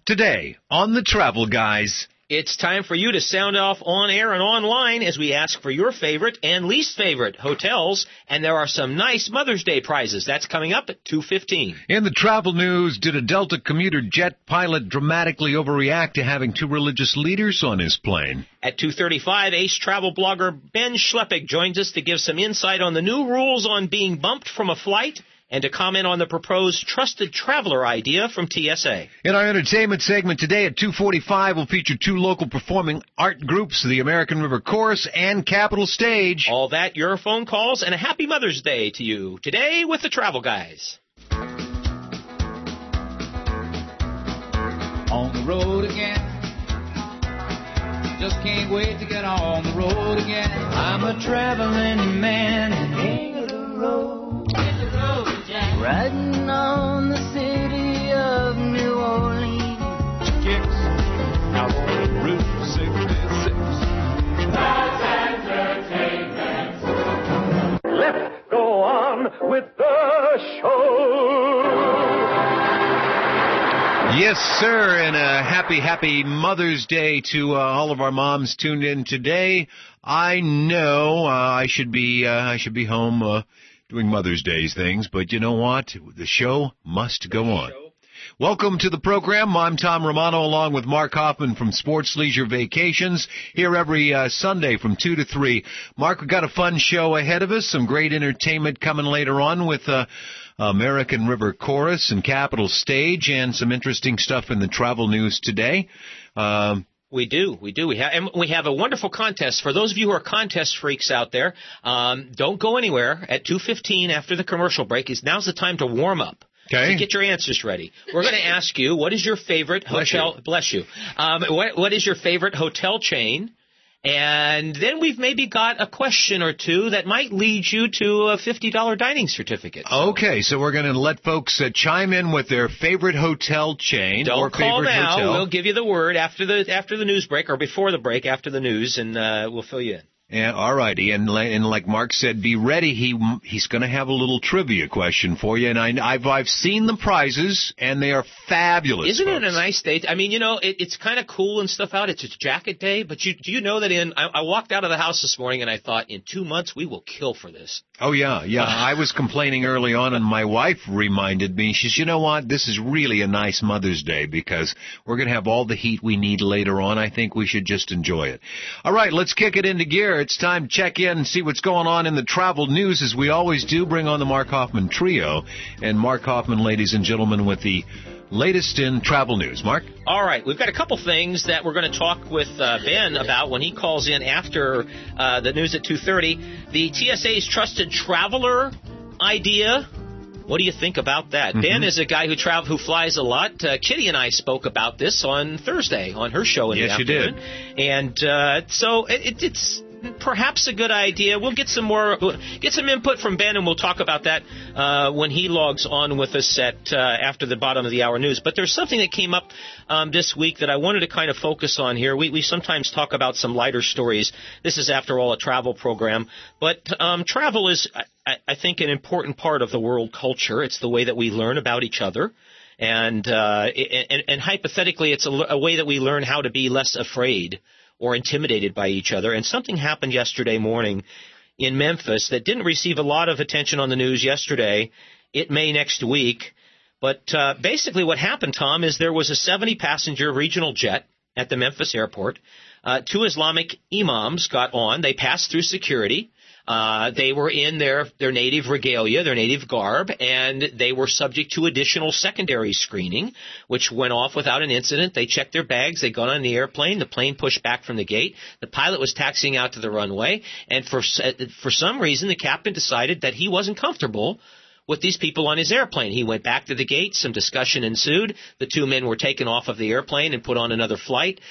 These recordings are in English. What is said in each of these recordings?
Today on The Travel Guys. It's time for you to sound off on air and online as we ask for your favorite and least favorite hotels, and there are some nice Mother's Day prizes. That's coming up at 2:15. In the travel news, did a Delta commuter jet pilot dramatically overreact to having two religious leaders on his plane? At 2:35, ace travel blogger Ben Schleppig joins us to give some insight on the new rules on being bumped from a flight and to comment on the proposed trusted traveler idea from TSA. In our entertainment segment today at 2:45, we'll feature two local performing art groups, the American River Chorus and Capitol Stage. All that, your phone calls, and a happy Mother's Day to you today with the Travel Guys. On the road again. Just can't wait to get on the road again. I'm a traveling man and king of the road. Riding on the city of New Orleans. Kicks out on Route 66. That's entertainment. Let's go on with the show. Yes, sir, and a happy Mother's Day to all of our moms tuned in today. I know I should be home doing Mother's Day things, but you know what? The show must go on. Welcome to the program. I'm Tom Romano along with Mark Hoffman from Sports Leisure Vacations, here every Sunday from 2 to 3. Mark, we've got a fun show ahead of us, some great entertainment coming later on with American River Chorus and Capitol Stage, and some interesting stuff in the travel news today. We do. We have a wonderful contest. For those of you who are contest freaks out there, don't go anywhere. At 2:15 after the commercial break, now's the time to warm up. Okay. To get your answers ready. We're going to ask you, what is your favorite hotel? Bless you. What is your favorite hotel chain? And then we've maybe got a question or two that might lead you to a $50 dining certificate. Okay, so we're going to let folks chime in with their favorite hotel chain or Don't call favorite now. hotel. We'll give you the word after the news break, or before the break, after the news, and we'll fill you in. Yeah, all righty. And like Mark said, be ready. He's going to have a little trivia question for you. And I've seen the prizes, and they are fabulous. Isn't folks. it a nice day? I mean, it's kind of cool and stuff out. It's jacket day. But do you know that I walked out of the house this morning, and I thought, in 2 months, we will kill for this. Oh, yeah. I was complaining early on, and my wife reminded me. She says, you know what? This is really a nice Mother's Day because we're going to have all the heat we need later on. I think we should just enjoy it. All right, let's kick it into gear. It's time to check in and see what's going on in the travel news, as we always do. Bring on the Mark Hoffman Trio. And Mark Hoffman, ladies and gentlemen, with the latest in travel news. Mark? All right. We've got a couple things that we're going to talk with Ben about when he calls in after the news at 2:30. The TSA's trusted traveler idea. What do you think about that? Mm-hmm. Ben is a guy who flies a lot. Kitty and I spoke about this on Thursday on her show in the afternoon. Yes, you did. And so it's perhaps a good idea. We'll get some input from Ben, and we'll talk about that when he logs on with us at after the bottom of the hour news. But there's something that came up this week that I wanted to kind of focus on here. We sometimes talk about some lighter stories. This is, after all, a travel program. But travel is, I think, an important part of the world culture. It's the way that we learn about each other. And hypothetically, it's a way that we learn how to be less afraid or intimidated by each other. And something happened yesterday morning in Memphis that didn't receive a lot of attention on the news yesterday. It may next week. But basically what happened, Tom, is there was a 70-passenger regional jet at the Memphis airport. Two Islamic imams got on. They passed through security. They were in their native regalia, their native garb, and they were subject to additional secondary screening, which went off without an incident. They checked their bags. They got on the airplane. The plane pushed back from the gate. The pilot was taxiing out to the runway, and for some reason, the captain decided that he wasn't comfortable with these people on his airplane. He went back to the gate. Some discussion ensued. The two men were taken off of the airplane and put on another flight.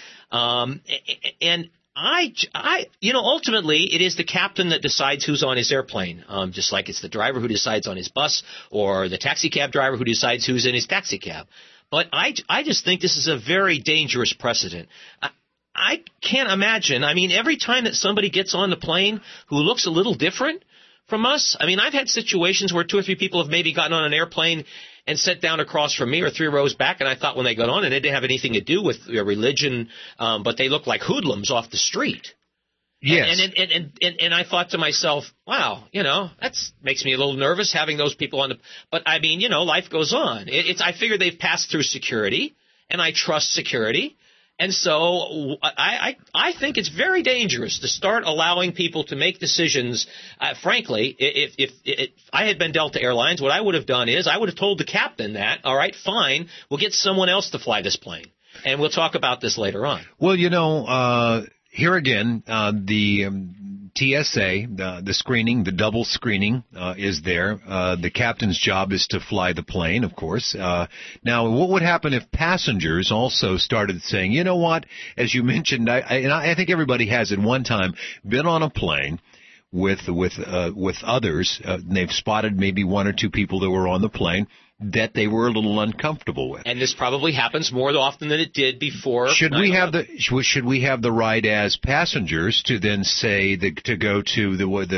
Ultimately, it is the captain that decides who's on his airplane, just like it's the driver who decides on his bus or the taxi cab driver who decides who's in his taxi cab. But I just think this is a very dangerous precedent. I can't imagine. I mean, every time that somebody gets on the plane who looks a little different from us, I mean, I've had situations where two or three people have maybe gotten on an airplane and sat down across from me or 3 rows back, and I thought when they got on, and it didn't have anything to do with religion, but they looked like hoodlums off the street. Yes. And I thought to myself, wow, that makes me a little nervous having those people on the. But I mean, life goes on. I figure they've passed through security, and I trust security, and so I think it's very dangerous to start allowing people to make decisions. Frankly, if I had been Delta Airlines, what I would have done is I would have told the captain that, all right, fine, we'll get someone else to fly this plane, and we'll talk about this later on. Well, here again, the TSA, the screening, the double screening, is there. The captain's job is to fly the plane, of course. Now, what would happen if passengers also started saying, you know what, as you mentioned, I think everybody has at one time been on a plane with others, and they've spotted maybe 1 or 2 people that were on the plane that they were a little uncomfortable with. And this probably happens more often than it did before. Should we have the right as passengers to then say to go to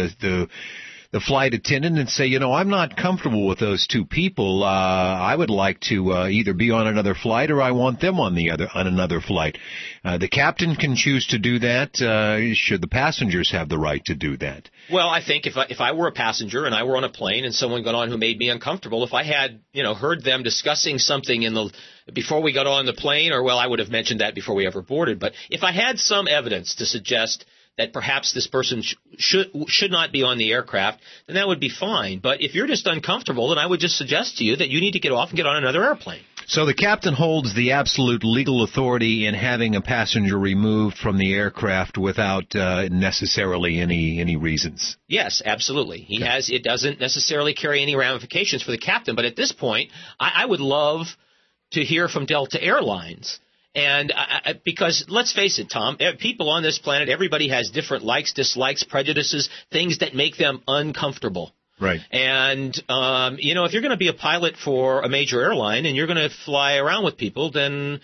the flight attendant and say, I'm not comfortable with those 2 people. I would like to either be on another flight or I want them on another flight. The captain can choose to do that. Should the passengers have the right to do that? Well, I think if I were a passenger and I were on a plane and someone got on who made me uncomfortable, if I had heard them discussing something before we got on the plane, or I would have mentioned that before we ever boarded. But if I had some evidence to suggest that perhaps this person should not be on the aircraft, then that would be fine. But if you're just uncomfortable, then I would just suggest to you that you need to get off and get on another airplane. So the captain holds the absolute legal authority in having a passenger removed from the aircraft without necessarily any reasons. Yes, absolutely. He has. It doesn't necessarily carry any ramifications for the captain. But at this point, I would love to hear from Delta Airlines. And because let's face it, Tom, people on this planet, everybody has different likes, dislikes, prejudices, things that make them uncomfortable. Right. And, if you're going to be a pilot for a major airline and you're going to fly around with people, then,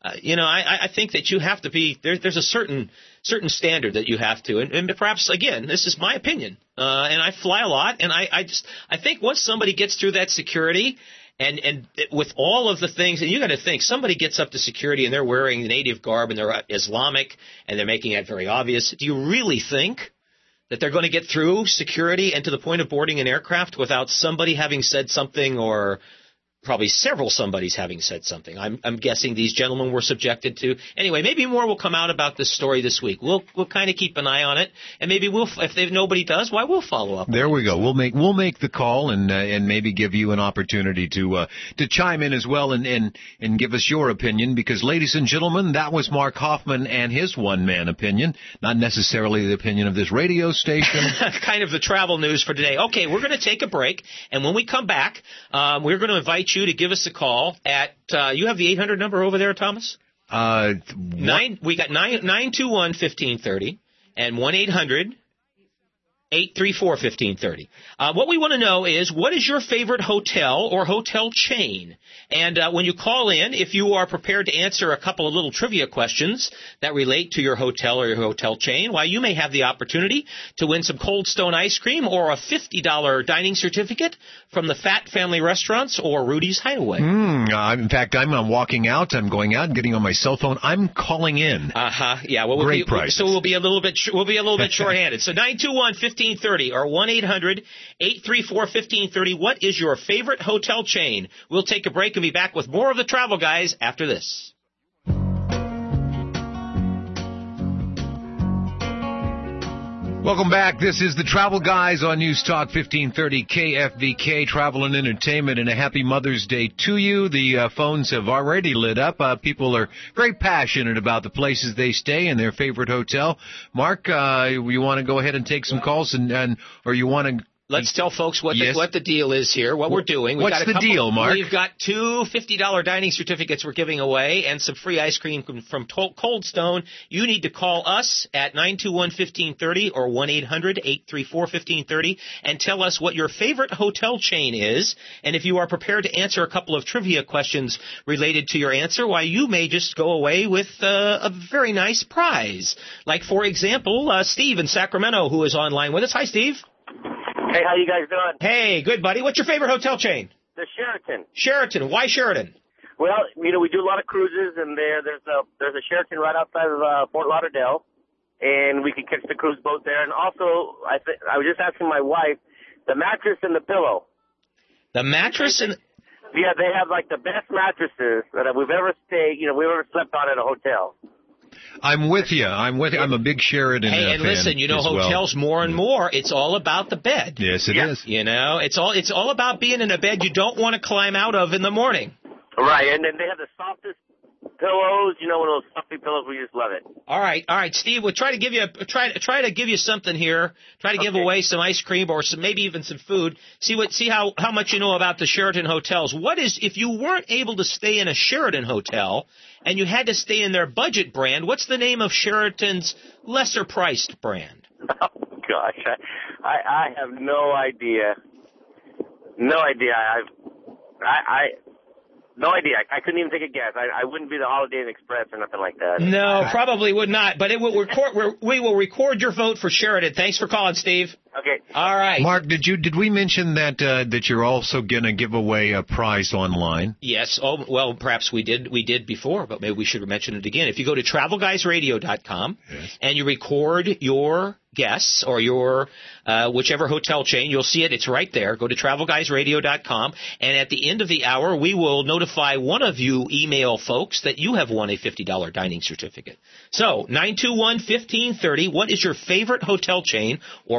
I think that you have to be there's a certain standard that you have to. And perhaps, again, this is my opinion. And I fly a lot. And I think once somebody gets through that security, and with all of the things, and you got to think, somebody gets up to security and they're wearing the native garb and they're Islamic and they're making it very obvious. Do you really think that they're going to get through security and to the point of boarding an aircraft without somebody having said something, or probably several somebodies having said something? I'm guessing these gentlemen were subjected to. Anyway, maybe more will come out about this story this week. We'll kind of keep an eye on it, and maybe if nobody does, we'll follow up. There we go. We'll make the call and maybe give you an opportunity to chime in as well and give us your opinion, because, ladies and gentlemen, that was Mark Hoffman and his one-man opinion, not necessarily the opinion of this radio station. Kind of the travel news for today. Okay, we're going to take a break, and when we come back, we're going to invite you to give us a call at you have the 800 number over there, Thomas? We got 921-1530 and 1-800-834-1530. What we want to know is, what is your favorite hotel or hotel chain? And when you call in, if you are prepared to answer a couple of little trivia questions that relate to your hotel or your hotel chain, why, you may have the opportunity to win some Cold Stone ice cream or a $50 dining certificate from the Fat Family Restaurants or Rudy's Hideaway. In fact, I'm walking out. I'm going out and getting on my cell phone. I'm calling in. Yeah. Well, great prices. So we'll be a little bit shorthanded. So 921-1530 or 1-800-834-1530. What is your favorite hotel chain? We'll take a break and be back with more of the Travel Guys after this. Welcome back. This is the Travel Guys on News Talk 1530 KFVK, Travel and Entertainment, and a happy Mother's Day to you. The phones have already lit up. People are very passionate about the places they stay and their favorite hotel. Mark, you want to go ahead and take some calls, or you want to... Let's tell folks what the deal is here, what we're doing. What's the deal, Mark? We've got 2 $50 dining certificates we're giving away and some free ice cream from Cold Stone. You need to call us at 921-1530 or 1-800-834-1530 and tell us what your favorite hotel chain is. And if you are prepared to answer a couple of trivia questions related to your answer, why, you may just go away with a very nice prize. Like, for example, Steve in Sacramento, who is online with us. Hi, Steve. Hey, how you guys doing? Hey, good, buddy. What's your favorite hotel chain? The Sheraton. Sheraton. Sheraton. Why Sheraton? Well, we do a lot of cruises, and there's a Sheraton right outside of Fort Lauderdale, and we can catch the cruise boat there. And also, I was just asking my wife, the mattress and the pillow. The mattress and... Yeah, they have like the best mattresses that we've ever stayed, we've ever slept on at a hotel. I'm with you. I'm a big Sheraton Hey, and fan listen, as hotels well. more and more, it's all about the bed. Yes, it is. It's all about being in a bed you don't want to climb out of in the morning. Right, and then they have the softest pillows, one of those stuffy pillows. We just love it. All right, Steve. We'll try to give you something here. Try to give away some ice cream or maybe even some food. See how much you know about the Sheraton hotels. What is, if you weren't able to stay in a Sheraton hotel and you had to stay in their budget brand, what's the name of Sheraton's lesser priced brand? Oh gosh, I have no idea. No idea. No idea. I couldn't even take a guess. I wouldn't be the Holiday Inn Express or nothing like that. No, probably would not. But we will record your vote for Sheraton. Thanks for calling, Steve. Okay. All right. Mark, did we mention that you're also going to give away a prize online? Yes. Oh, well, perhaps we did before, but maybe we should mention it again. If you go to TravelGuysRadio.com and you record your guests or your whichever hotel chain, you'll see it. It's right there. Go to TravelGuysRadio.com, and at the end of the hour, we will notify one of you email folks that you have won a $50 dining certificate. So 921-1530. What is your favorite hotel chain? Or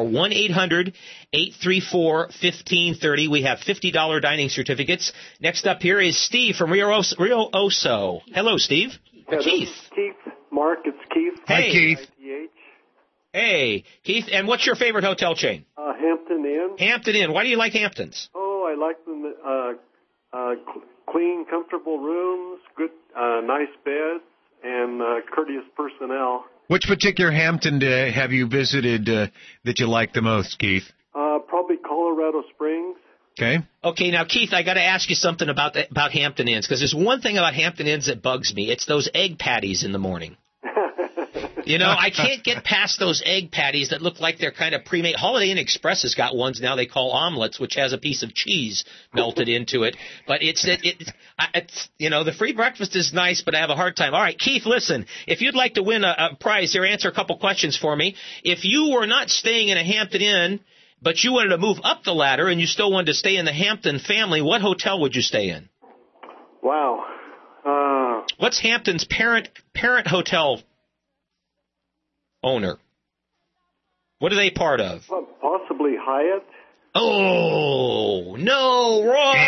1-800-834-1530. We have $50 dining certificates. Next up here is Steve from Rio Oso. Hello, Steve. Yeah, Keith. Keith. Mark, it's Keith. Hi, Keith. ITH. Hey, Keith. And what's your favorite hotel chain? Hampton Inn. Hampton Inn. Why do you like Hamptons? Oh, I like them. Clean, comfortable rooms, good, nice beds, and courteous personnel. Which particular Hampton have you visited that you like the most, Keith? Probably Colorado Springs. Okay, now, Keith, I got to ask you something about Hampton Inns, because there's one thing about Hampton Inns that bugs me. It's those egg patties in the morning. I can't get past those egg patties that look like they're kind of pre-made. Holiday Inn Express has got ones now they call omelets, which has a piece of cheese melted into it. But it's the free breakfast is nice, but I have a hard time. All right, Keith, listen, if you'd like to win a prize here, answer a couple questions for me. If you were not staying in a Hampton Inn, but you wanted to move up the ladder and you still wanted to stay in the Hampton family, what hotel would you stay in? Wow. What's Hampton's parent hotel owner? What are they part of? Possibly Hyatt. Oh, no,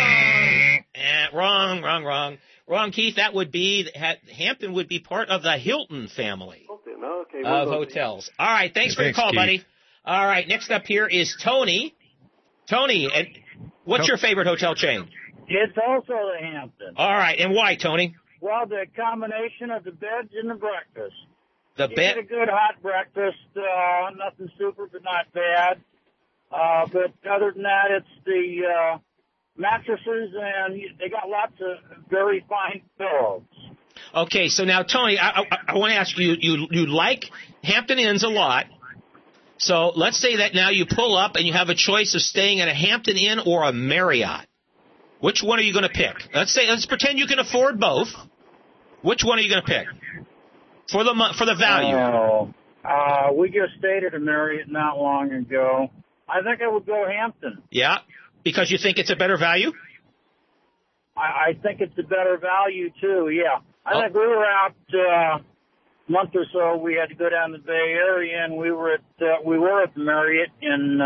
wrong, Keith. That would be, Hampton would be part of the Hilton family of hotels. All right, thanks for your call, Keith. Buddy. All right, next up here is Tony. Tony, and what's your favorite hotel chain? It's also the Hampton. All right, and why, Tony? Well, the combination of the beds and the breakfast. You get a good hot breakfast, nothing super, but not bad. But other than that, it's the mattresses, and they got lots of very fine pillows. Okay, so now, Tony, I want to ask you, you like Hampton Inns a lot. So let's say that now you pull up and you have a choice of staying at a Hampton Inn or a Marriott. Which one are you going to pick? Let's pretend you can afford both. Which one are you going to pick? For the value. We just stayed at a Marriott not long ago. I think I would go Hampton. Yeah, because you think it's a better value? I think it's a better value too. Yeah, I think we were out a month or so. We had to go down to the Bay Area, and we were at the Marriott in.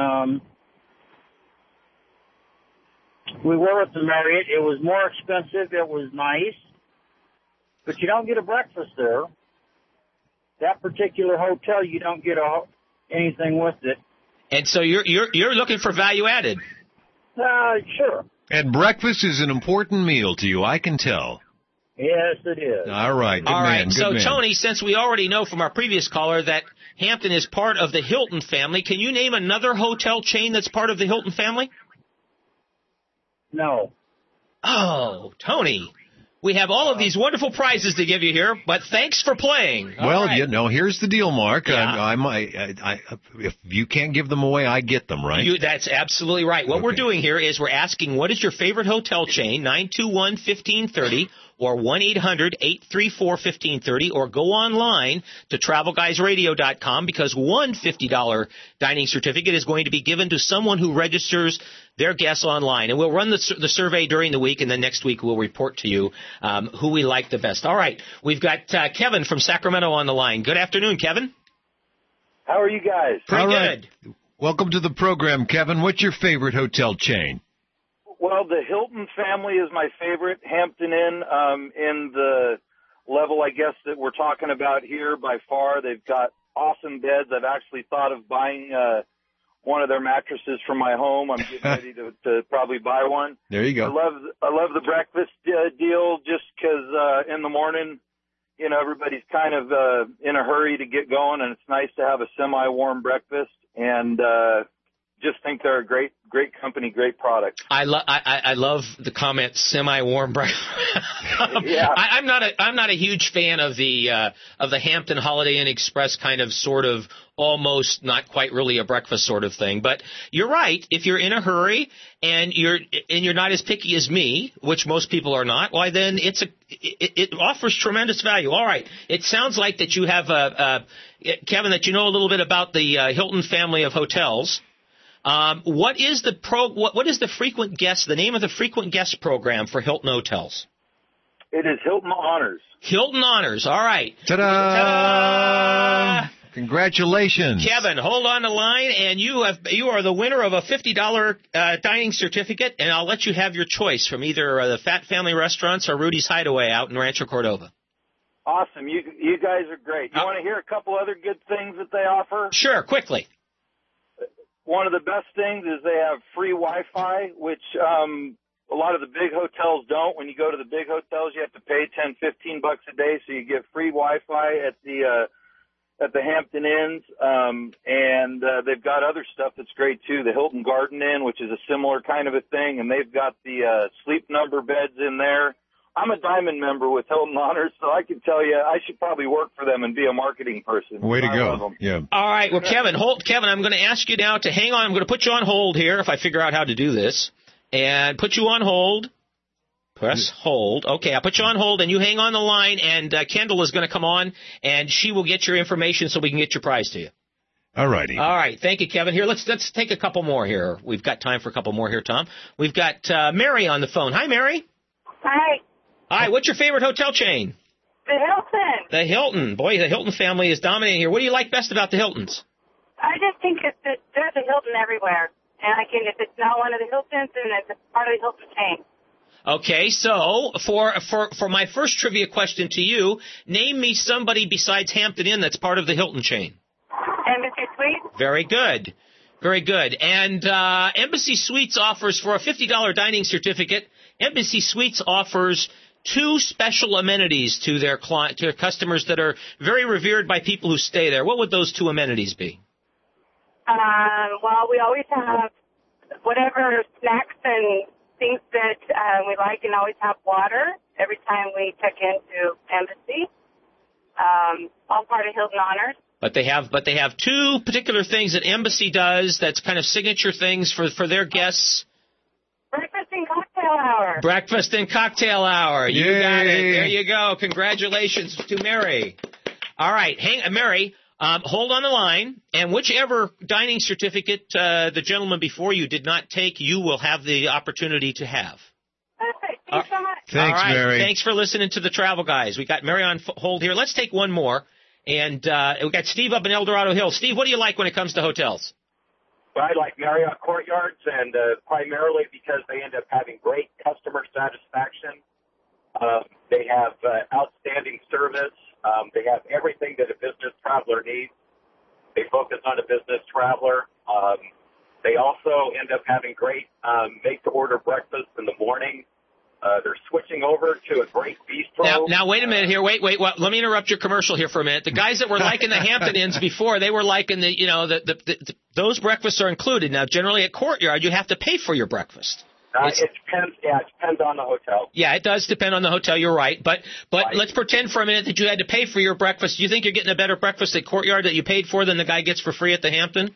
We were at the Marriott. It was more expensive. It was nice, but you don't get a breakfast there. That particular hotel, you don't get anything with it. And so you're looking for value added. Sure. And breakfast is an important meal to you, I can tell. Yes, it is. All right. All right. Good So, man. Tony, since we already know from our previous caller that Hampton is part of the Hilton family, can you name another hotel chain that's part of the Hilton family? No. Oh, Tony. We have all of these wonderful prizes to give you here, but thanks for playing. All Well, right. you know, here's the deal, Mark. Yeah. If you can't give them away, I get them, right? That's absolutely right. What we're doing here is we're asking, what is your favorite hotel chain? 921-1530 or 1-800-834-1530, or go online to TravelGuysRadio.com, because one $50 dining certificate is going to be given to someone who registers their guests online. And we'll run the survey during the week, and then next week we'll report to you who we like the best. All right. We've got Kevin from Sacramento on the line. Good afternoon, Kevin. How are you guys? Pretty All right. good. Welcome to the program, Kevin. What's your favorite hotel chain? Well, the Hilton family is my favorite. Hampton Inn, in the level, I guess, that we're talking about here by far. They've got awesome beds. I've actually thought of buying one of their mattresses from my home. I'm getting ready to probably buy one. There you go. I love the breakfast deal, just because in the morning, you know, everybody's kind of in a hurry to get going, and it's nice to have a semi-warm breakfast. And just think they're a great company, great product. I love the comment semi-warm breakfast. Yeah. I'm not a huge fan of the Hampton Holiday Inn Express kind of sort of almost not quite really a breakfast sort of thing. But you're right. If you're in a hurry and you're not as picky as me, which most people are not, why then it offers tremendous value. All right. It sounds like that you have Kevin, that you know a little bit about the Hilton family of hotels. What is the frequent guest, the name of the frequent guest program for Hilton Hotels? It is Hilton Honors. Hilton Honors. All right. Ta-da! Ta-da! Congratulations. Kevin, hold on the line, and you are the winner of a $50 dining certificate, and I'll let you have your choice from either the Fat Family Restaurants or Rudy's Hideaway out in Rancho Cordova. Awesome. You guys are great. You want to hear a couple other good things that they offer? Sure, quickly. One of the best things is they have free Wi-Fi, which a lot of the big hotels don't. When you go to the big hotels, you have to pay $10-15 a day, so you get free Wi-Fi at the Hampton Inns, and they've got other stuff that's great too. The Hilton Garden Inn, which is a similar kind of a thing, and they've got the sleep number beds in there. I'm a Diamond member with Hilton Honors, so I can tell you I should probably work for them and be a marketing person. Way to I love go. them. Yeah. All right. Well, Kevin, I'm going to ask you now to hang on. I'm going to put you on hold here if I figure out how to do this, and put you on hold. Press hold. Okay, I'll put you on hold, and you hang on the line, and Kendall is going to come on, and she will get your information so we can get your prize to you. All righty. All right. Thank you, Kevin. Here, let's take a couple more here. We've got time for a couple more here, Tom. We've got Mary on the phone. Hi, Mary. Hi. Hi. What's your favorite hotel chain? The Hilton. The Hilton. Boy, the Hilton family is dominating here. What do you like best about the Hiltons? I just think there's a Hilton everywhere. And if it's not one of the Hiltons, then it's a part of the Hilton chain. Okay, so for my first trivia question to you, name me somebody besides Hampton Inn that's part of the Hilton chain. Embassy Suites. Very good. Very good. And Embassy Suites offers, for a $50 dining certificate, Embassy Suites offers 2 special amenities to their customers that are very revered by people who stay there. What would those 2 amenities be? Well, we always have whatever snacks and things that we like, and always have water every time we check into Embassy. All part of Hilton Honors. But they have 2 particular things that Embassy does that's kind of signature things for their guests. Breakfast and cocktail hour. Breakfast and cocktail hour. You Yay. got it. There you go. Congratulations to Mary. All right. Mary, hold on the line. And whichever dining certificate the gentleman before you did not take, you will have the opportunity to have. Perfect. Thanks so much. Thanks, all right. Mary. Thanks for listening to the Travel Guys. We got Mary on hold here. Let's take one more. And we got Steve up in El Dorado Hills. Steve, what do you like when it comes to hotels? I like Marriott Courtyards, and primarily because they end up having great customer satisfaction. They have outstanding service. They have everything that a business traveler needs. They focus on a business traveler. They also end up having great make-to-order breakfast in the morning. They're switching over to a great bistro. Now wait a minute here. Wait. Well, let me interrupt your commercial here for a minute. The guys that were liking the Hampton Inns before, they were liking those breakfasts are included. Now, generally at Courtyard, you have to pay for your breakfast. It depends. Yeah, it depends on the hotel. Yeah, it does depend on the hotel. You're right. But let's pretend for a minute that you had to pay for your breakfast. Do you think you're getting a better breakfast at Courtyard that you paid for than the guy gets for free at the Hampton?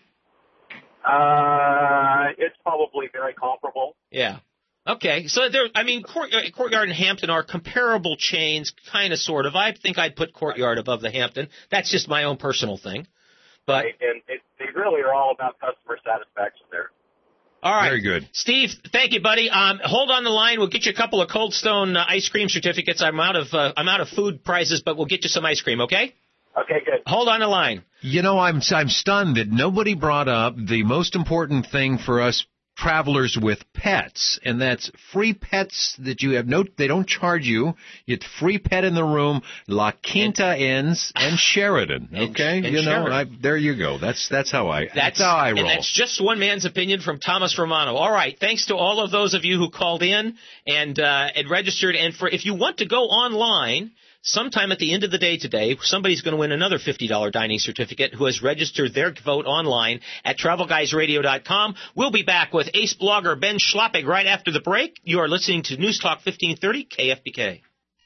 It's probably very comparable. Yeah. Okay. So Courtyard and Hampton are comparable chains, kind of, sort of. I think I'd put Courtyard above the Hampton. That's just my own personal thing. But right. And they really are all about customer satisfaction there. All right. Very good. Steve, thank you, buddy. Hold on the line. We'll get you a couple of Cold Stone ice cream certificates. I'm out of food prizes, but we'll get you some ice cream, okay? Okay, good. Hold on the line. You know, I'm stunned that nobody brought up the most important thing for us travelers with pets, and that's free pets that you have they don't charge you. It's free pet in the room, La Quinta Inns and Sheridan. Okay, and Sheridan. There you go. That's how I roll. And that's just one man's opinion from Thomas Romano. All right, thanks to all of those of you who called in and registered. And if you want to go online, sometime at the end of the day today, somebody's going to win another $50 dining certificate who has registered their vote online at TravelGuysRadio.com. We'll be back with ace blogger Ben Schloppig right after the break. You are listening to News Talk 1530 KFBK.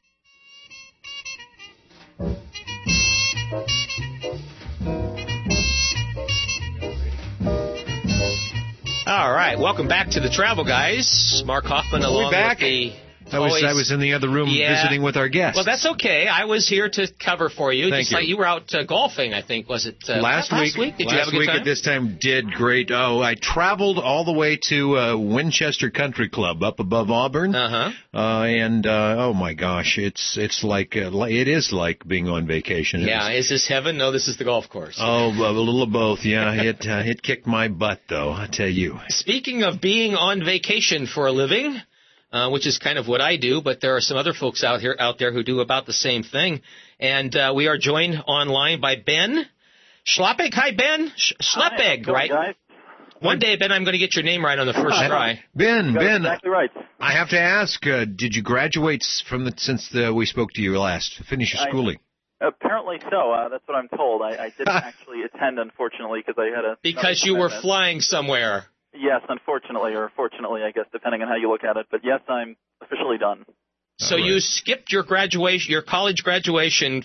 All right, welcome back to the Travel Guys. Mark Hoffman along with the... I was in the other room visiting with our guests. Well, that's okay. I was here to cover for you. Thank you. Like you were out golfing, I think. Was it last week? Did you have a good time? At this time did great. Oh, I traveled all the way to Winchester Country Club up above Auburn. And oh my gosh, it's like it is like being on vacation. Is this heaven? No, this is the golf course. Oh, a little of both. Yeah, it kicked my butt though. I tell you. Speaking of being on vacation for a living. Which is kind of what I do, but there are some other folks out there who do about the same thing. And we are joined online by Ben Schloppig. Hi, Ben. Schloppig, right? Guys? One day, Ben, I'm going to get your name right on the first try. Ben, exactly right. I have to ask, did you graduate since we spoke to you last? Finish your schooling? Apparently so. That's what I'm told. I didn't actually attend, unfortunately, because I had a... Because you were flying somewhere. Yes, unfortunately, or fortunately, I guess, depending on how you look at it. But yes, I'm officially done. So you skipped your college graduation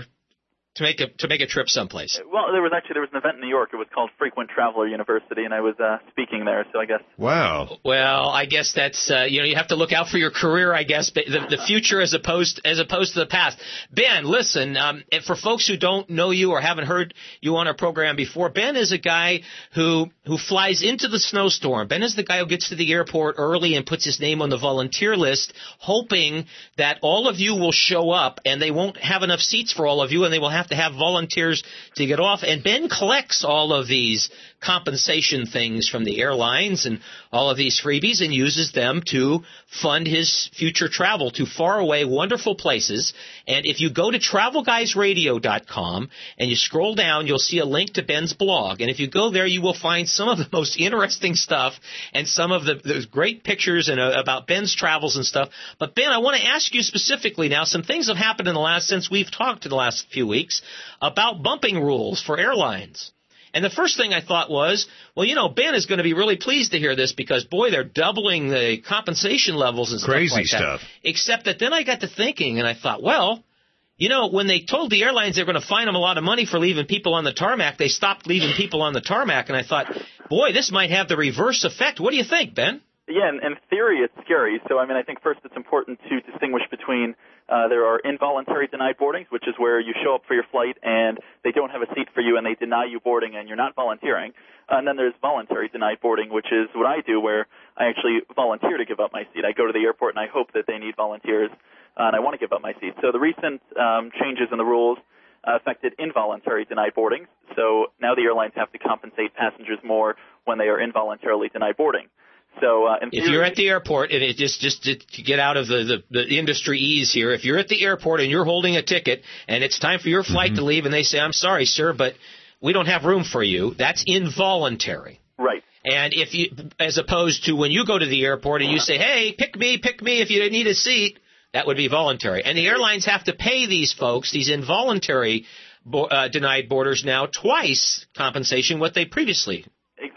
to make a trip someplace. Well, there was an event in New York. It was called Frequent Traveler University, and I was speaking there. So I guess. Wow. Well, I guess that's you have to look out for your career. I guess the future as opposed to the past. Ben, listen, for folks who don't know you or haven't heard you on our program before, Ben is a guy who flies into the snowstorm. Ben is the guy who gets to the airport early and puts his name on the volunteer list, hoping that all of you will show up, and they won't have enough seats for all of you, and they will have to have volunteers to get off. And Ben collects all of these compensation things from the airlines and all of these freebies and uses them to fund his future travel to faraway, wonderful places. And if you go to TravelGuysRadio.com and you scroll down, you'll see a link to Ben's blog. And if you go there, you will find some of the most interesting stuff and some of the great pictures and about Ben's travels and stuff. But Ben, I want to ask you specifically now, some things have happened since we've talked in the last few weeks about bumping rules for airlines. And the first thing I thought was, well, Ben is going to be really pleased to hear this because, boy, they're doubling the compensation levels and stuff like that. Crazy stuff. Except that then I got to thinking, and I thought, well, when they told the airlines they were going to fine them a lot of money for leaving people on the tarmac, they stopped leaving people on the tarmac. And I thought, boy, this might have the reverse effect. What do you think, Ben? Yeah, in theory, it's scary. So, I think first it's important to distinguish between there are involuntary denied boardings, which is where you show up for your flight and they don't have a seat for you and they deny you boarding and you're not volunteering. And then there's voluntary denied boarding, which is what I do, where I actually volunteer to give up my seat. I go to the airport and I hope that they need volunteers, and I want to give up my seat. So the recent changes in the rules affected involuntary denied boardings. So now the airlines have to compensate passengers more when they are involuntarily denied boarding. So if you're at the airport, and it just to get out of the industry ease here, if you're at the airport and you're holding a ticket and it's time for your flight to leave and they say, I'm sorry, sir, but we don't have room for you, that's involuntary. Right. And if you, as opposed to when you go to the airport and you say, hey, pick me if you need a seat, that would be voluntary. And the airlines have to pay these folks, these involuntary denied boarders now, twice compensation what they previously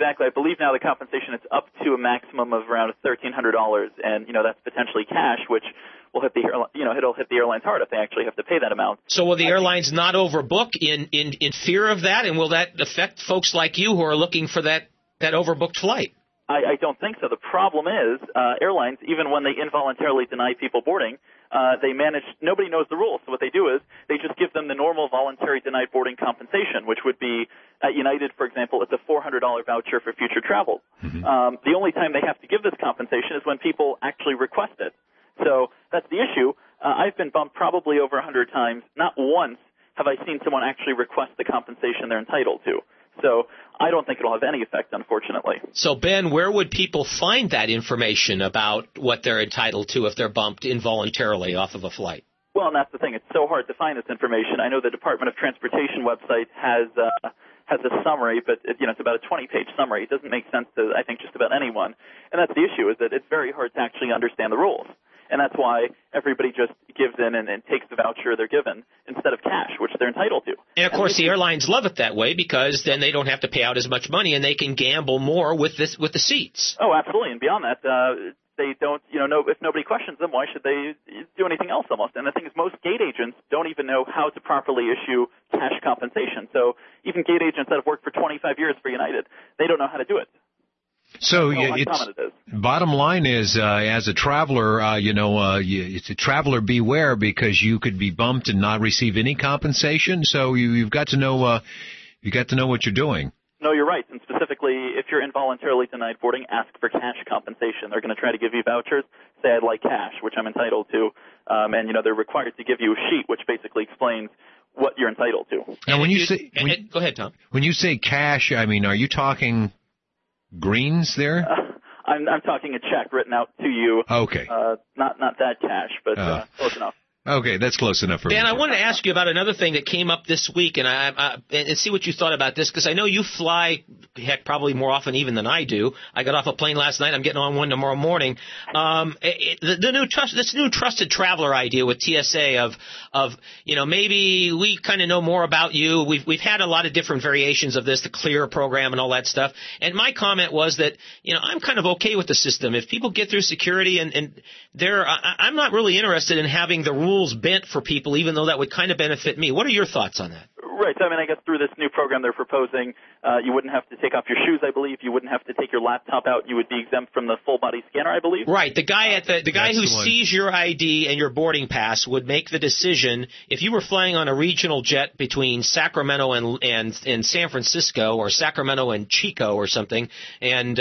exactly. I believe now the compensation is up to a maximum of around $1,300, and that's potentially cash, which will hit the it'll hit the airlines hard if they actually have to pay that amount. So will the airlines not overbook in fear of that, and will that affect folks like you who are looking for that overbooked flight? I don't think so. The problem is airlines, even when they involuntarily deny people boarding, nobody knows the rules. So what they do is they just give them the normal voluntary denied boarding compensation, which would be at United, for example, it's a $400 voucher for future travel. Mm-hmm. The only time they have to give this compensation is when people actually request it. So that's the issue. I've been bumped probably over 100 times. Not once have I seen someone actually request the compensation they're entitled to. So I don't think it'll have any effect, unfortunately. So, Ben, where would people find that information about what they're entitled to if they're bumped involuntarily off of a flight? Well, and that's the thing. It's so hard to find this information. I know the Department of Transportation website has a summary, but it's about a 20-page summary. It doesn't make sense to, I think, just about anyone. And that's the issue, is that it's very hard to actually understand the rules. And that's why everybody just gives in and takes the voucher they're given instead of cash, which they're entitled to. And, of course, the airlines love it that way because then they don't have to pay out as much money and they can gamble more with the seats. Oh, absolutely. And beyond that, they don't, if nobody questions them, why should they do anything else almost? And the thing is, most gate agents don't even know how to properly issue cash compensation. So even gate agents that have worked for 25 years for United, they don't know how to do it. So bottom line is, as a traveler, it's a traveler beware, because you could be bumped and not receive any compensation. So you've got to know what you're doing. No, you're right. And specifically, if you're involuntarily denied boarding, ask for cash compensation. They're going to try to give you vouchers. Say, I'd like cash, which I'm entitled to. And they're required to give you a sheet, which basically explains what you're entitled to. Now, go ahead, Tom. When you say cash, I mean, are you talking greens there? I'm talking a check written out to you. Okay. Not that cash, but close enough. Okay, that's close enough for me. Dan, I wanted to ask you about another thing that came up this week, and and see what you thought about this, because I know you fly, heck, probably more often even than I do. I got off a plane last night. I'm getting on one tomorrow morning. This new trusted traveler idea with TSA of maybe we kind of know more about you. We've had a lot of different variations of this, the Clear program and all that stuff. And my comment was that I'm kind of okay with the system if people get through security, and I'm not really interested in having the rules bent for people, even though that would kind of benefit me. What are your thoughts on that? Right. So, I guess through this new program they're proposing, you wouldn't have to take off your shoes, I believe. You wouldn't have to take your laptop out. You would be exempt from the full-body scanner, I believe. Right. The guy who sees your ID and your boarding pass would make the decision if you were flying on a regional jet between Sacramento and San Francisco, or Sacramento and Chico or something, and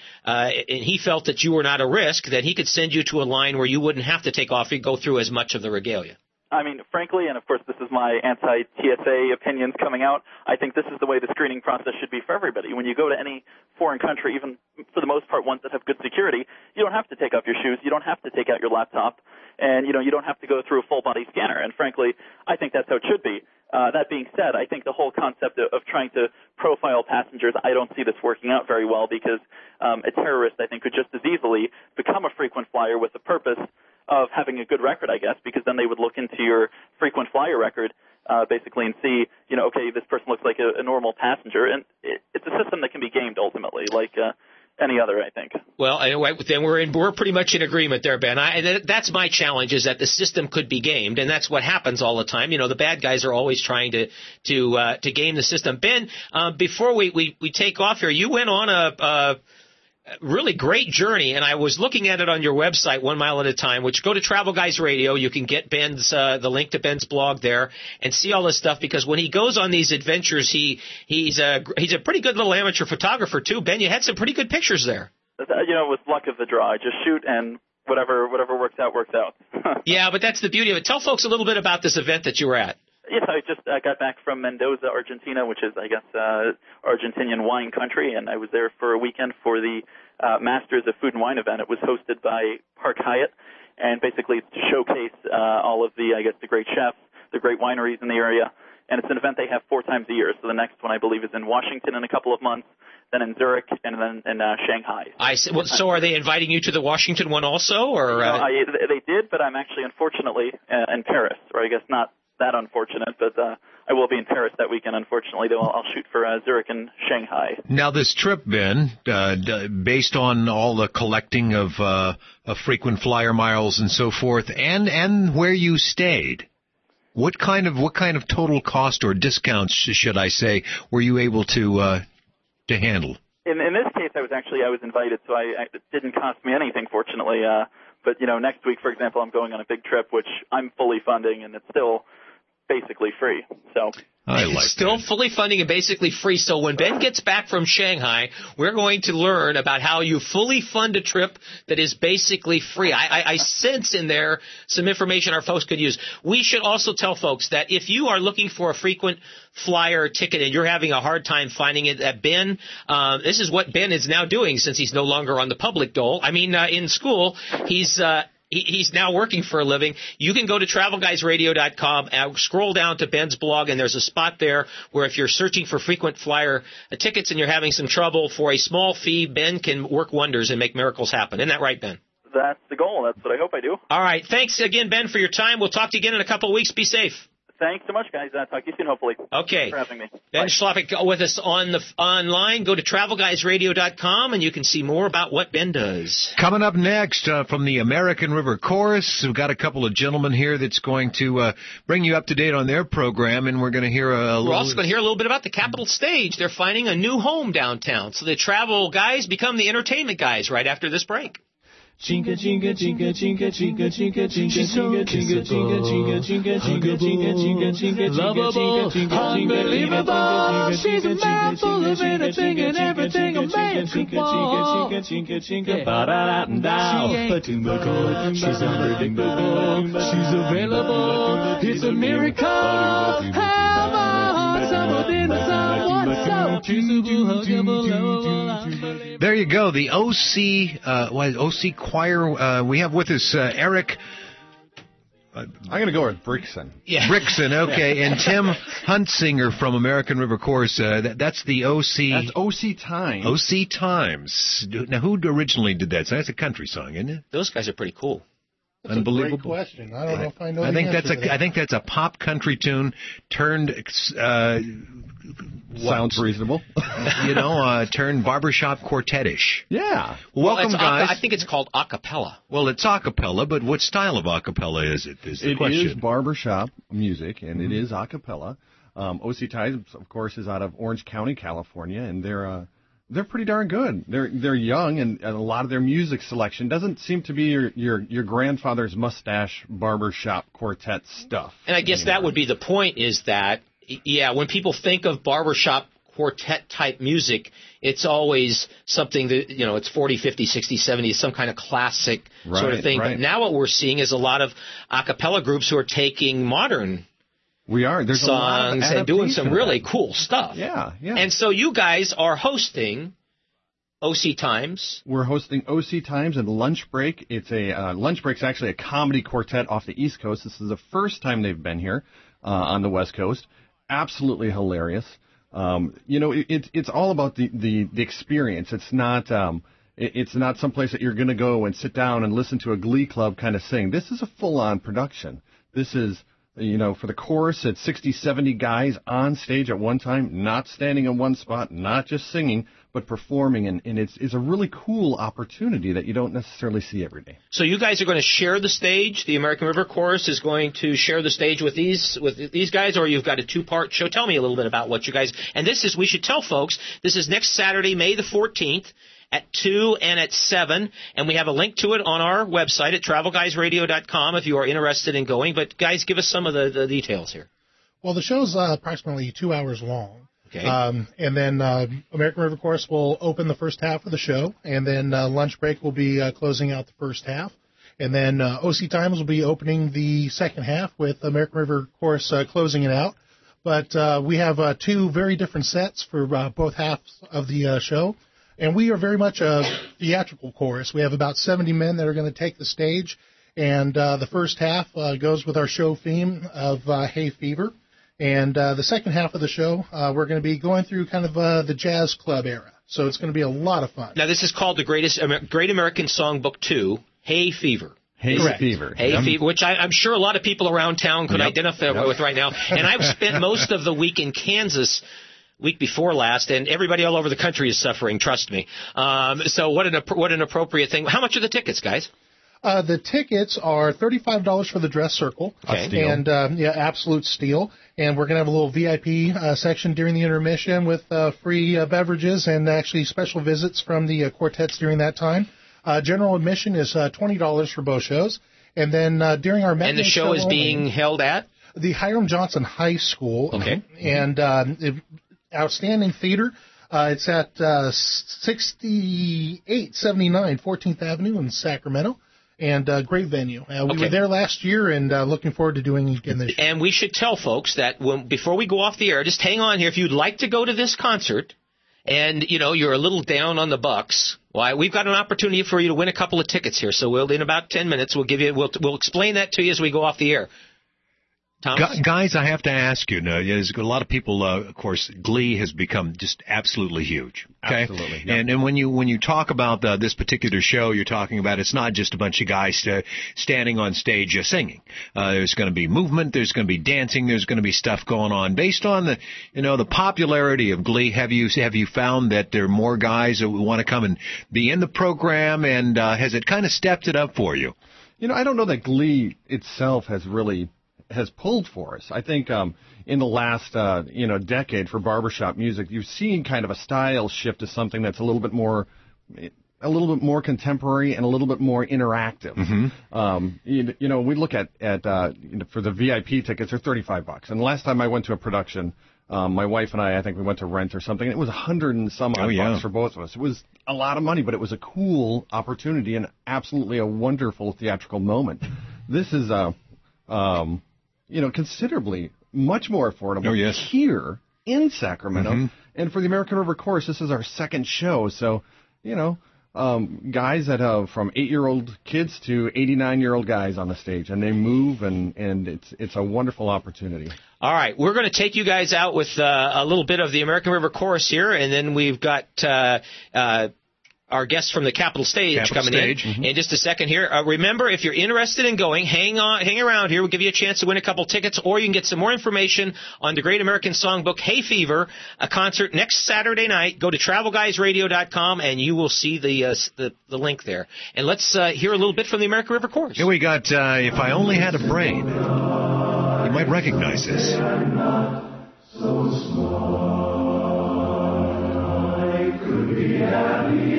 he felt that you were not a risk, that he could send you to a line where you wouldn't have to take off and go through as much of the regalia. Frankly, and of course this is my anti-TSA opinions coming out, I think this is the way the screening process should be for everybody. When you go to any foreign country, even for the most part ones that have good security, you don't have to take off your shoes, you don't have to take out your laptop, and you don't have to go through a full-body scanner. And frankly, I think that's how it should be. That being said, I think the whole concept of trying to profile passengers, I don't see this working out very well, because a terrorist, I think, could just as easily become a frequent flyer with the purpose of having a good record, I guess, because then they would look into your frequent flyer record, basically, and see, okay, this person looks like a normal passenger. And it's a system that can be gamed ultimately, like any other, I think. Well, anyway, then we're pretty much in agreement there, Ben. That's my challenge, is that the system could be gamed, and that's what happens all the time. The bad guys are always trying to game the system. Ben, before we take off here, you went on a really great journey, and I was looking at it on your website, 1 Mile at a Time, which go to Travel Guys Radio. You can get Ben's the link to Ben's blog there and see all this stuff, because when he goes on these adventures, he's a pretty good little amateur photographer too. Ben, you had some pretty good pictures there. With luck of the draw, I just shoot, and whatever works out. Yeah, but that's the beauty of it. Tell folks a little bit about this event that you were at. Yes, I just got back from Mendoza, Argentina, which is, I guess, Argentinian wine country, and I was there for a weekend for the Masters of Food and Wine event. It was hosted by Park Hyatt, and basically it's to showcase all of the great chefs, the great wineries in the area, and it's an event they have 4 times a year. So the next one, I believe, is in Washington in a couple of months, then in Zurich, and then in Shanghai. I see. Well, so are they inviting you to the Washington one also, or? They did, but I'm actually, unfortunately, in Paris, or I guess not that unfortunate, but I will be in Paris that weekend, unfortunately, though I'll shoot for Zurich and Shanghai. Now, this trip, Ben, based on all the collecting of frequent flyer miles and so forth, and where you stayed, what kind of total cost or discounts, should I say, were you able to handle? In this case, I was invited, so it didn't cost me anything, fortunately. But next week, for example, I'm going on a big trip, which I'm fully funding, and it's still basically free. So it's still fully funding and basically free. So when Ben gets back from Shanghai, we're going to learn about how you fully fund a trip that is basically free. I sense in there some information our folks could use. We should also tell folks that if you are looking for a frequent flyer ticket and you're having a hard time finding it, that Ben, this is what Ben is now doing since he's no longer on the public dole. I mean, in school, He's now working for a living. You can go to TravelGuysRadio.com and scroll down to Ben's blog, and there's a spot there where if you're searching for frequent flyer tickets and you're having some trouble, for a small fee, Ben can work wonders and make miracles happen. Isn't that right, Ben? That's the goal. That's what I hope I do. All right. Thanks again, Ben, for your time. We'll talk to you again in a couple of weeks. Be safe. Thanks so much, guys. Talk to you soon, hopefully. Okay. Thanks for having me. Ben Schlafik with us online. Go to TravelGuysRadio.com, and you can see more about what Ben does. Coming up next from the American River Chorus, we've got a couple of gentlemen here that's going to bring you up to date on their program, and we're going to hear We're also going to hear a little bit about the Capitol Stage. They're finding a new home downtown. So the travel guys become the entertainment guys right after this break. Chinga chinga chinga chinga chinga chinga chinga chinga chinga chinga chinga chinga chinga chinga lovable, unbelievable. She's a man full of anything and everything a man could want. She's unpredictable. She's available. It's a miracle. Have a heart, someone in someone so choosable, huggable, lovable. There you go, the OC Choir. We have with us Eric. I'm going to go with Brixon. Yeah. Brixon, okay. And Tim Huntsinger from American River Chorus. That's the OC. That's OC Times. OC Times. Now, who originally did that? So that's a country song, isn't it? Those guys are pretty cool. That's Unbelievable. A great question. I don't know if I know. I think that's a pop country tune turned. Sounds reasonable. Turned barbershop quartet-ish. Yeah. Welcome, guys. I think it's called a cappella. Well, it's a cappella, but what style of a cappella is it? Is the question. It is barbershop music, and it is a cappella. OC Times, of course, is out of Orange County, California, and they're pretty darn good. They're young, and a lot of their music selection doesn't seem to be your grandfather's mustache barbershop quartet stuff. And I guess that would be the point, is that, when people think of barbershop quartet type music, it's always something that, it's 40, 50, 60, 70, some kind of classic sort of thing. Right. But now what we're seeing is a lot of a cappella groups who are taking modern There's songs and doing some really cool stuff. Yeah. And so you guys are hosting OC Times. We're hosting OC Times and Lunch Break. It's Lunch Break's actually a comedy quartet off the East Coast. This is the first time they've been here on the West Coast. Absolutely hilarious. It's all about the experience. It's not someplace that you're going to go and sit down and listen to a glee club kind of sing. This is a full-on production. This is, for the chorus, it's 60, 70 guys on stage at one time, not standing in one spot, not just singing, but performing. And it's a really cool opportunity that you don't necessarily see every day. So you guys are going to share the stage? The American River Chorus is going to share the stage with these guys, or you've got a two-part show? Tell me a little bit about what you guys... And we should tell folks, this is next Saturday, May the 14th, at 2 and at 7, and we have a link to it on our website at TravelGuysRadio.com if you are interested in going. But, guys, give us some of the details here. Well, the show's approximately 2 hours long. Okay. And then American River Chorus will open the first half of the show, and then Lunch Break will be closing out the first half. And then OC Times will be opening the second half with American River Chorus closing it out. But we have two very different sets for both halves of the show. And we are very much a theatrical chorus. We have about 70 men that are going to take the stage. And the first half goes with our show theme of Hay Fever. And the second half of the show, we're going to be going through kind of the jazz club era. So it's going to be a lot of fun. Now, this is called the Great American Songbook 2, Hay Fever. Hay fever. Hay fever, which I'm sure a lot of people around town could identify with right now. And I've spent most of the week in Kansas, week before last, and everybody all over the country is suffering, trust me. So what an appropriate thing. How much are the tickets, guys? The tickets are $35 for the dress circle. Okay. And, absolute steal. And we're going to have a little VIP section during the intermission with free beverages and actually special visits from the quartets during that time. General admission is $20 for both shows. And then during our matinee And the show is being held at? The Hiram Johnson High School. Okay. And outstanding theater. It's at 6879 14th Avenue in Sacramento. And great venue. We were there last year and looking forward to doing it again this year. And we should tell folks that before we go off the air, just hang on here. If you'd like to go to this concert and, you're a little down on the bucks, why, we've got an opportunity for you to win a couple of tickets here. So in about 10 minutes, we'll explain that to you as we go off the air. Thomas? Guys, I have to ask you, there's a lot of people, of course, Glee has become just absolutely huge. Okay? Absolutely. Yep. And when you talk about this particular show you're talking about, it's not just a bunch of guys standing on stage singing. There's going to be movement, there's going to be dancing, there's going to be stuff going on. Based on the popularity of Glee, have you found that there are more guys that want to come and be in the program, and has it kind of stepped it up for you? I don't know that Glee itself has pulled for us. I think in the last decade for barbershop music, you've seen kind of a style shift to something that's a little bit more contemporary and a little bit more interactive. Mm-hmm. We look at for the VIP tickets, they're $35, and the last time I went to a production, my wife and I think we went to Rent or something, and it was $100 and some odd bucks for both of us. It was a lot of money, but it was a cool opportunity and absolutely a wonderful theatrical moment. This is considerably much more affordable here in Sacramento. Mm-hmm. And for the American River Chorus, this is our second show. So, guys that from 8-year-old kids to 89-year-old guys on the stage, and they move, and it's a wonderful opportunity. All right, we're going to take you guys out with a little bit of the American River Chorus here, and then we've got our guests from the Capitol Stage coming in in just a second here. Remember, if you're interested in going, hang around here. We'll give you a chance to win a couple tickets, or you can get some more information on the Great American Songbook Hay Fever, a concert next Saturday night. Go to TravelGuysRadio.com, and you will see the link there. And let's hear a little bit from the American River Chorus. Here we got If I Only Had a Brain. You might recognize this. So small, I could be happy.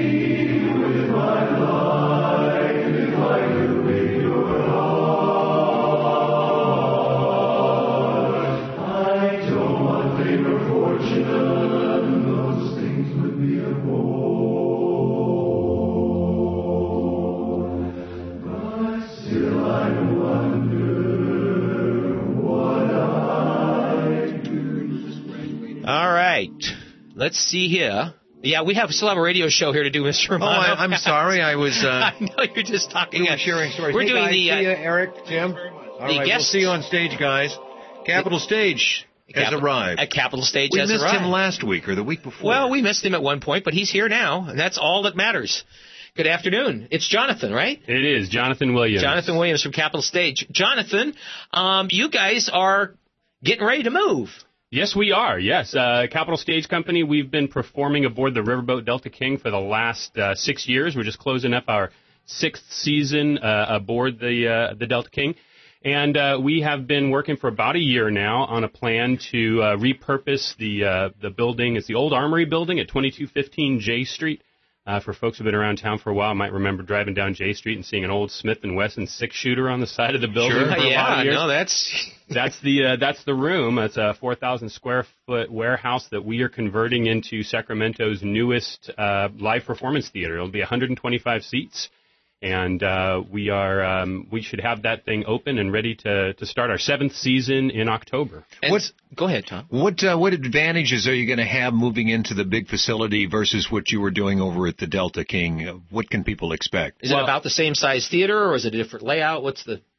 Let's see here. Yeah, we still have a radio show here to do, Mr. Romano. Oh, I'm sorry. I was... I know, you're just talking... sharing stories. We're doing guys, the... see you, Eric, Jim. All right, we'll see you on stage, guys. Capitol Stage has arrived. At Capitol Stage has arrived. We missed him last week or the week before. Well, we missed him at one point, but he's here now, and that's all that matters. Good afternoon. It's Jonathan, right? It is. Jonathan Williams. Jonathan Williams from Capitol Stage. Jonathan, you guys are getting ready to move. Yes, we are. Yes. Capitol Stage Company, we've been performing aboard the Riverboat Delta King for the last 6 years. We're just closing up our 6th season aboard the Delta King. And we have been working for about a year now on a plan to repurpose the building. It's the old Armory building at 2215 J Street. For folks who've been around town for a while, might remember driving down J Street and seeing an old Smith & Wesson 6-shooter on the side of the building. Sure. For a lot of years. No, that's the room. It's a 4,000 square foot warehouse that we are converting into Sacramento's newest live performance theater. It'll be 125 seats, and we should have that thing open and ready to start our 7th season in October. Go ahead, Tom. What advantages are you going to have moving into the big facility versus what you were doing over at the Delta King? What can people expect? Is it about the same size theater, or is it a different layout?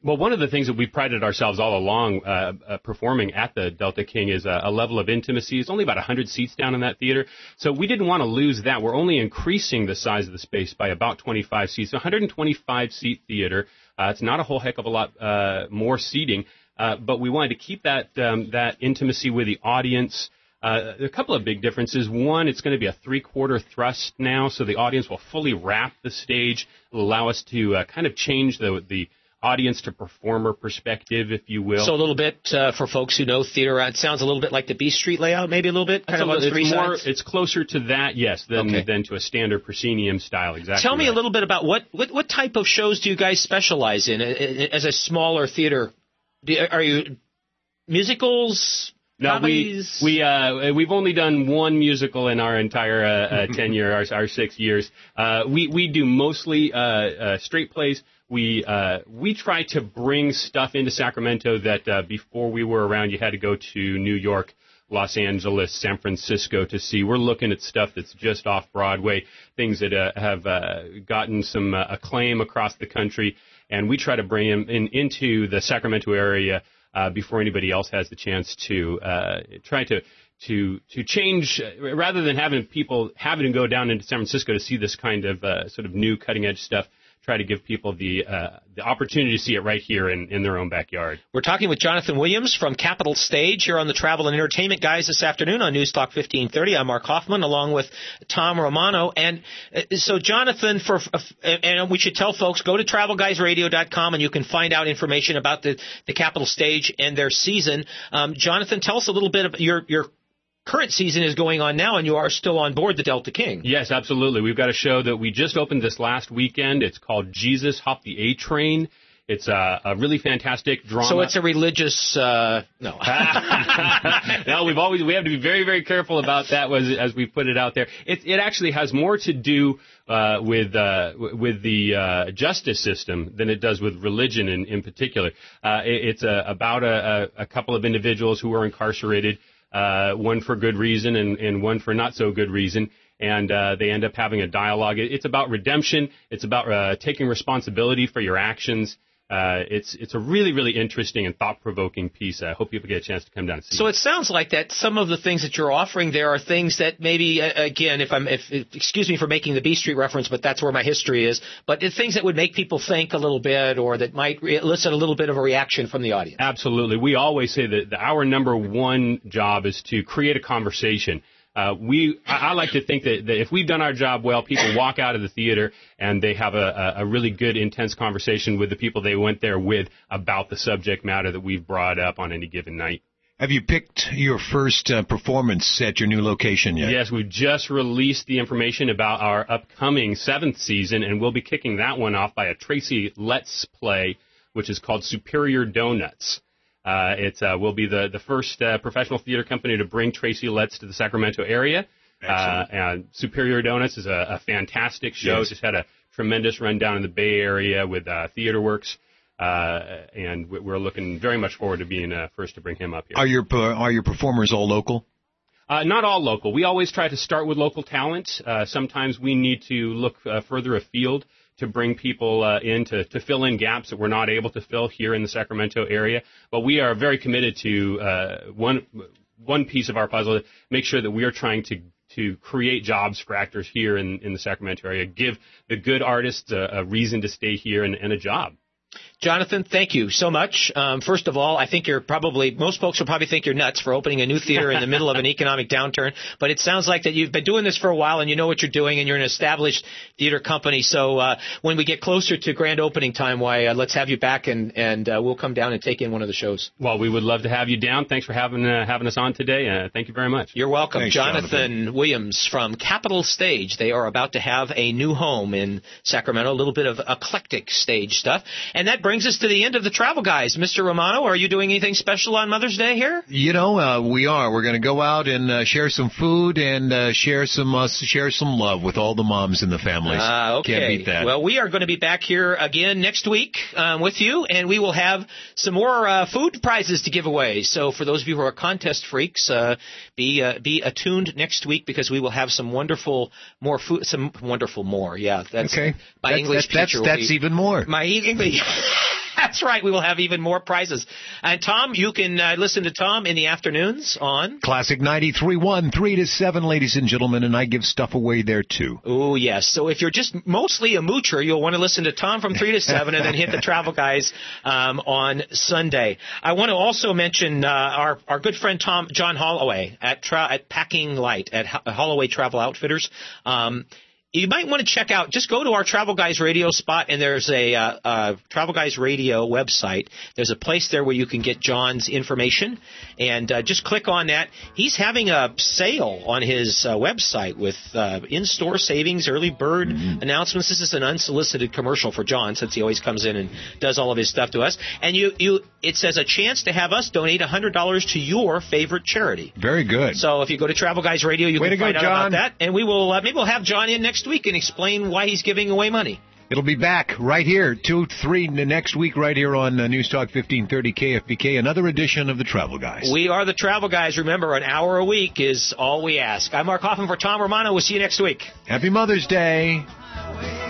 Well, one of the things that we prided ourselves all along performing at the Delta King is a level of intimacy. It's only about 100 seats down in that theater, so we didn't want to lose that. We're only increasing the size of the space by about 25 seats. So 125-seat theater. It's not a whole heck of a lot more seating, but we wanted to keep that intimacy with the audience. A couple of big differences. One, it's going to be a 3/4 thrust now, so the audience will fully wrap the stage. It'll allow us to kind of change the audience to performer perspective, if you will. So a little bit for folks who know theater, it sounds a little bit like the B Street layout, maybe a little bit, kind of on three sides. It's closer to that, yes, than to a standard proscenium style. Exactly. Tell me a little bit about what type of shows do you guys specialize in as a smaller theater? Are you musicals? No, we've only done one musical in our entire tenure, our 6 years. We do mostly straight plays. We try to bring stuff into Sacramento that before we were around, you had to go to New York, Los Angeles, San Francisco to see. We're looking at stuff that's just off Broadway, things that have gotten some acclaim across the country, and we try to bring them into the Sacramento area before anybody else has the chance to try to change, rather than having people having to go down into San Francisco to see this kind of sort of new cutting edge stuff. Try to give people the opportunity to see it right here in their own backyard. We're talking with Jonathan Williams from Capitol Stage here on the Travel and Entertainment Guys this afternoon on News Talk 1530. I'm Mark Hoffman along with Tom Romano. And so, Jonathan, and we should tell folks, go to TravelGuysRadio.com and you can find out information about the Capitol Stage and their season. Jonathan, tell us a little bit about your current season is going on now, and you are still on board the Delta King. Yes, absolutely. We've got a show that we just opened this last weekend. It's called Jesus Hop the A Train. It's a really fantastic drama. So it's a religious no. No, we have to be very, very careful about that as we put it out there. It actually has more to do with the justice system than it does with religion in particular. It's about a couple of individuals who are incarcerated. One for good reason and one for not so good reason, and they end up having a dialogue. It's about redemption. It's about taking responsibility for your actions. It's a really, really interesting and thought-provoking piece. I hope people get a chance to come down and see it. So it sounds like that some of the things that you're offering there are things that maybe, again, excuse me for making the B Street reference, but that's where my history is, but it's things that would make people think a little bit or that might elicit a little bit of a reaction from the audience. Absolutely. We always say that our number one job is to create a conversation. I like to think that if we've done our job well, people walk out of the theater and they have a really good, intense conversation with the people they went there with about the subject matter that we've brought up on any given night. Have you picked your first performance at your new location yet? Yes, we've just released the information about our upcoming 7th season, and we'll be kicking that one off by a Tracy Letts play, which is called Superior Donuts. We'll be the first professional theater company to bring Tracy Letts to the Sacramento area. And Superior Donuts is a fantastic show. Yes. Just had a tremendous run down in the Bay Area with TheaterWorks. And we're looking very much forward to being first to bring him up here. Are your performers all local? Not all local. We always try to start with local talent. Sometimes we need to look further afield to bring people in to fill in gaps that we're not able to fill here in the Sacramento area. But we are very committed to one piece of our puzzle, make sure that we are trying to create jobs for actors here in the Sacramento area, give the good artists a reason to stay here and a job. Jonathan, thank you so much. First of all, I think most folks will probably think you're nuts for opening a new theater in the middle of an economic downturn, but it sounds like that you've been doing this for a while and you know what you're doing and you're an established theater company. So when we get closer to grand opening time, let's have you back and we'll come down and take in one of the shows. Well, we would love to have you down. Thanks for having us on today. Thank you very much. You're welcome. Thanks, Jonathan Williams from Capitol Stage. They are about to have a new home in Sacramento, a little bit of eclectic stage stuff. And that brings us to the end of the Travel Guys. Mr. Romano, are you doing anything special on Mother's Day here? We are. We're going to go out and share some food and share some love with all the moms in the families. Okay. Can't beat that. Well, we are going to be back here again next week with you, and we will have some more food prizes to give away. So for those of you who are contest freaks, be attuned next week because we will have some wonderful more food. Yeah, that's okay. My English teacher. That's even more. My English. That's right. We will have even more prizes. And Tom, you can listen to Tom in the afternoons on Classic 93.1, 3 to 7, ladies and gentlemen, and I give stuff away there too. Oh, yes. So if you're just mostly a moocher, you'll want to listen to Tom from 3 to 7 and then hit the Travel Guys on Sunday. I want to also mention our good friend John Holloway at Packing Light at Holloway Travel Outfitters. You might want to check out, just go to our Travel Guys Radio spot, and there's a Travel Guys Radio website. There's a place there where you can get John's information, and just click on that. He's having a sale on his website with in-store savings, early bird announcements. This is an unsolicited commercial for John, since he always comes in and does all of his stuff to us. And it says a chance to have us donate $100 to your favorite charity. Very good. So if you go to Travel Guys Radio, you can find out about that. And we will maybe we'll have John in next week and explain why he's giving away money. It'll be back right here, 2-3 next week, right here on News Talk 1530 KFBK, another edition of the Travel Guys. We are the Travel Guys. Remember, an hour a week is all we ask. I'm Mark Hoffman for Tom Romano. We'll see you next week. Happy Mother's Day.